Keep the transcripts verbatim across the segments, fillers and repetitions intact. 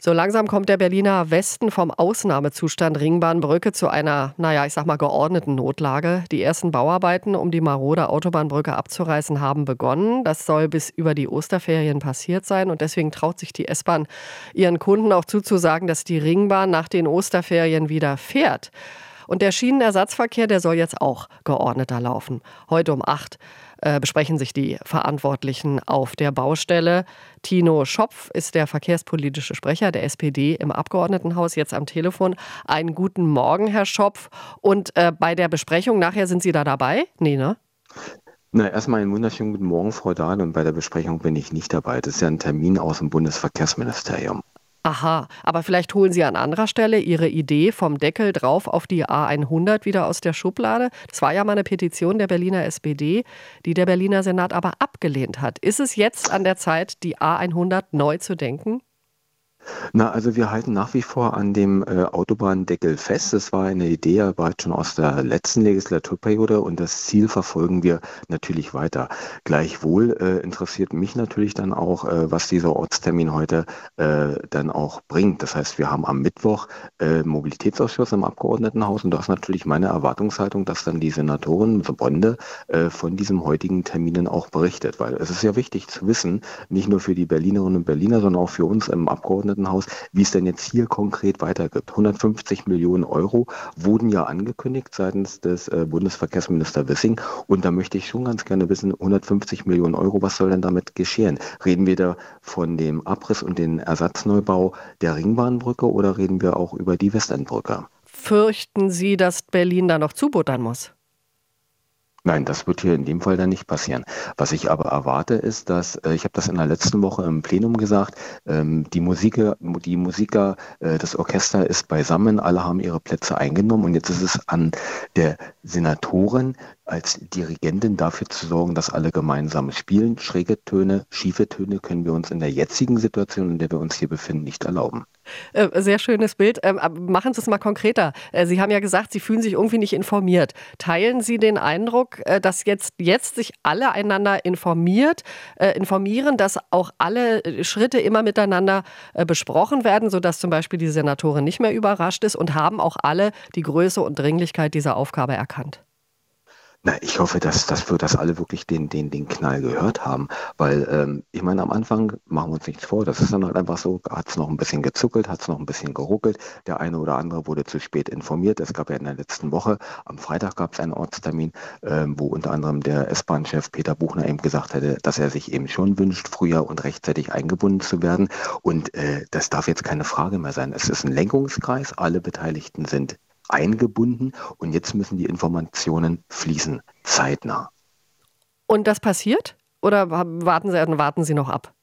So langsam kommt der Berliner Westen vom Ausnahmezustand Ringbahnbrücke zu einer, naja, ich sag mal, geordneten Notlage. Die ersten Bauarbeiten, um die marode Autobahnbrücke abzureißen, haben begonnen. Das soll bis über die Osterferien passiert sein. Und deswegen traut sich die S-Bahn ihren Kunden auch zuzusagen, dass die Ringbahn nach den Osterferien wieder fährt. Und der Schienenersatzverkehr, der soll jetzt auch geordneter laufen. Heute um acht äh, besprechen sich die Verantwortlichen auf der Baustelle. Tino Schopf ist der verkehrspolitische Sprecher der S P D im Abgeordnetenhaus, jetzt am Telefon. Einen guten Morgen, Herr Schopf. Und äh, bei der Besprechung nachher, sind Sie da dabei? Nee, ne? Na, erstmal einen wunderschönen guten Morgen, Frau Dahl. Und bei der Besprechung bin ich nicht dabei. Das ist ja ein Termin aus dem Bundesverkehrsministerium. Aha, aber vielleicht holen Sie an anderer Stelle Ihre Idee vom Deckel drauf auf die A hundert wieder aus der Schublade. Das war ja mal eine Petition der Berliner S P D, die der Berliner Senat aber abgelehnt hat. Ist es jetzt an der Zeit, die A hundert neu zu denken? Na, also wir halten nach wie vor an dem äh, Autobahndeckel fest. Das war eine Idee ja bereits schon aus der letzten Legislaturperiode und das Ziel verfolgen wir natürlich weiter. Gleichwohl äh, interessiert mich natürlich dann auch, äh, was dieser Ortstermin heute äh, dann auch bringt. Das heißt, wir haben am Mittwoch äh, Mobilitätsausschuss im Abgeordnetenhaus und das ist natürlich meine Erwartungshaltung, dass dann die Senatorin Bonde äh, von diesem heutigen Terminen auch berichtet, weil es ist ja wichtig zu wissen, nicht nur für die Berlinerinnen und Berliner, sondern auch für uns im Abgeordnetenhaus, wie es denn jetzt hier konkret weitergeht. hundertfünfzig Millionen Euro wurden ja angekündigt seitens des äh, Bundesverkehrsminister Wissing und da möchte ich schon ganz gerne wissen, hundertfünfzig Millionen Euro, was soll denn damit geschehen? Reden wir da von dem Abriss und den Ersatzneubau der Ringbahnbrücke oder reden wir auch über die Westendbrücke? Fürchten Sie, dass Berlin da noch zubuttern muss? Nein, das wird hier in dem Fall dann nicht passieren. Was ich aber erwarte, ist, dass, äh, ich habe das in der letzten Woche im Plenum gesagt, ähm, die Musiker, die Musiker, äh, das Orchester ist beisammen, alle haben ihre Plätze eingenommen und jetzt ist es an der Senatorin als Dirigentin dafür zu sorgen, dass alle gemeinsam spielen. Schräge Töne, schiefe Töne können wir uns in der jetzigen Situation, in der wir uns hier befinden, nicht erlauben. Äh, sehr schönes Bild. Ähm, machen Sie es mal konkreter. Äh, Sie haben ja gesagt, Sie fühlen sich irgendwie nicht informiert. Teilen Sie den Eindruck, äh, dass jetzt, jetzt sich alle einander informiert, äh, informieren, dass auch alle Schritte immer miteinander äh, besprochen werden, sodass zum Beispiel die Senatorin nicht mehr überrascht ist und haben auch alle die Größe und Dringlichkeit dieser Aufgabe erkannt? Na, ich hoffe, dass, dass wir das alle wirklich den, den, den Knall gehört haben, weil ähm, ich meine, am Anfang machen wir uns nichts vor, das ist dann halt einfach so, hat es noch ein bisschen gezuckelt, hat es noch ein bisschen geruckelt, der eine oder andere wurde zu spät informiert, es gab ja in der letzten Woche, am Freitag gab es einen Ortstermin, ähm, wo unter anderem der S-Bahn-Chef Peter Buchner eben gesagt hätte, dass er sich eben schon wünscht, früher und rechtzeitig eingebunden zu werden und äh, das darf jetzt keine Frage mehr sein, es ist ein Lenkungskreis, alle Beteiligten sind eingebunden und jetzt müssen die Informationen fließen, zeitnah. Und das passiert? Oder warten Sie, warten Sie noch ab?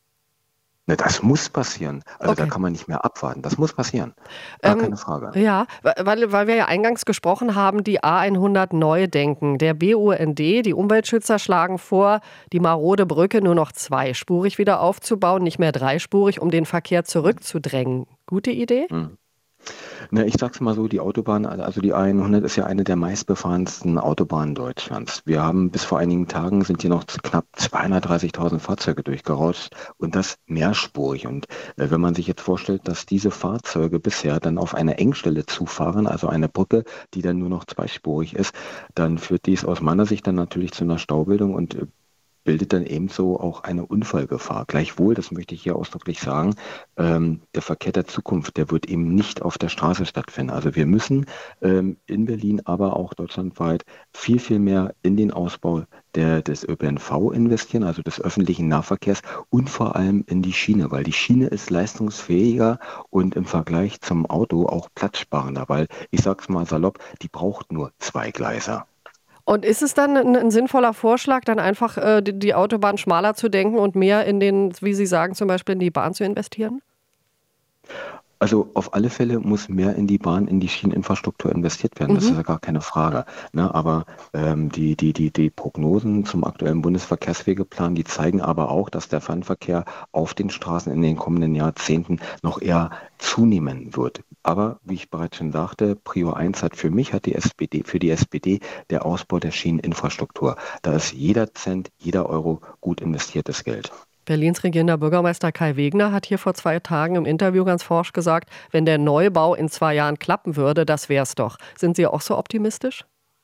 Ne, das muss passieren. Also Okay. da kann man nicht mehr abwarten. Das muss passieren. Gar Ähm, keine Frage. ja, weil, weil wir ja eingangs gesprochen haben, die A hundert neu denken. Der B U N D, die Umweltschützer, schlagen vor, die marode Brücke nur noch zweispurig wieder aufzubauen, nicht mehr dreispurig, um den Verkehr zurückzudrängen. Gute Idee? Hm. Na, ich sag's mal so, die Autobahn, also die A hundert ist ja eine der meistbefahrensten Autobahnen Deutschlands. Wir haben bis vor einigen Tagen sind hier noch knapp zweihundertdreißigtausend Fahrzeuge durchgerauscht und das mehrspurig. Und äh, wenn man sich jetzt vorstellt, dass diese Fahrzeuge bisher dann auf eine Engstelle zufahren, also eine Brücke, die dann nur noch zweispurig ist, dann führt dies aus meiner Sicht dann natürlich zu einer Staubildung und äh, bildet dann ebenso auch eine Unfallgefahr. Gleichwohl, das möchte ich hier ausdrücklich sagen, ähm, der Verkehr der Zukunft, der wird eben nicht auf der Straße stattfinden. Also wir müssen ähm, in Berlin, aber auch deutschlandweit viel, viel mehr in den Ausbau der, des Ö P N V investieren, also des öffentlichen Nahverkehrs und vor allem in die Schiene, weil die Schiene ist leistungsfähiger und im Vergleich zum Auto auch platzsparender, weil ich sage es mal salopp, die braucht nur zwei Gleise. Und ist es dann ein, ein sinnvoller Vorschlag, dann einfach äh, die, die Autobahn schmaler zu denken und mehr in den, wie Sie sagen, zum Beispiel in die Bahn zu investieren? Also auf alle Fälle muss mehr in die Bahn, in die Schieneninfrastruktur investiert werden. Das Mhm. ist ja gar keine Frage. Ne? Aber ähm, die, die, die, die Prognosen zum aktuellen Bundesverkehrswegeplan, die zeigen aber auch, dass der Fernverkehr auf den Straßen in den kommenden Jahrzehnten noch eher zunehmen wird. Aber wie ich bereits schon sagte, Prio eins hat für mich, hat die S P D, für die S P D der Ausbau der Schieneninfrastruktur. Da ist jeder Cent, jeder Euro gut investiertes Geld. Berlins regierender Bürgermeister Kai Wegner hat hier vor zwei Tagen im Interview ganz forsch gesagt, wenn der Neubau in zwei Jahren klappen würde, das wär's doch. Sind Sie auch so optimistisch?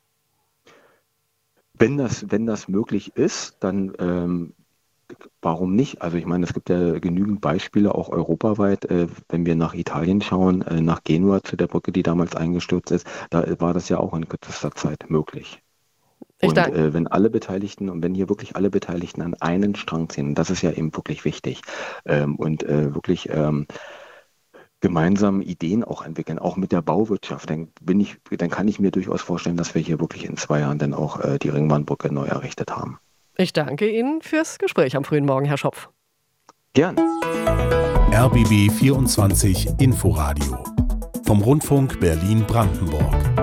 Wenn das, wenn das möglich ist, dann ähm, warum nicht? Also ich meine, es gibt ja genügend Beispiele, auch europaweit, äh, wenn wir nach Italien schauen, äh, nach Genua zu der Brücke, die damals eingestürzt ist, da war das ja auch in kürzester Zeit möglich. Ich Und danke. äh, wenn alle Beteiligten und wenn hier wirklich alle Beteiligten an einen Strang ziehen, das ist ja eben wirklich wichtig, ähm, und äh, wirklich ähm, gemeinsam Ideen auch entwickeln, auch mit der Bauwirtschaft, dann bin ich, dann kann ich mir durchaus vorstellen, dass wir hier wirklich in zwei Jahren dann auch äh, die Ringbahnbrücke neu errichtet haben. Ich danke Ihnen fürs Gespräch am frühen Morgen, Herr Schopf. Gern. R B B vierundzwanzig Inforadio vom Rundfunk Berlin-Brandenburg.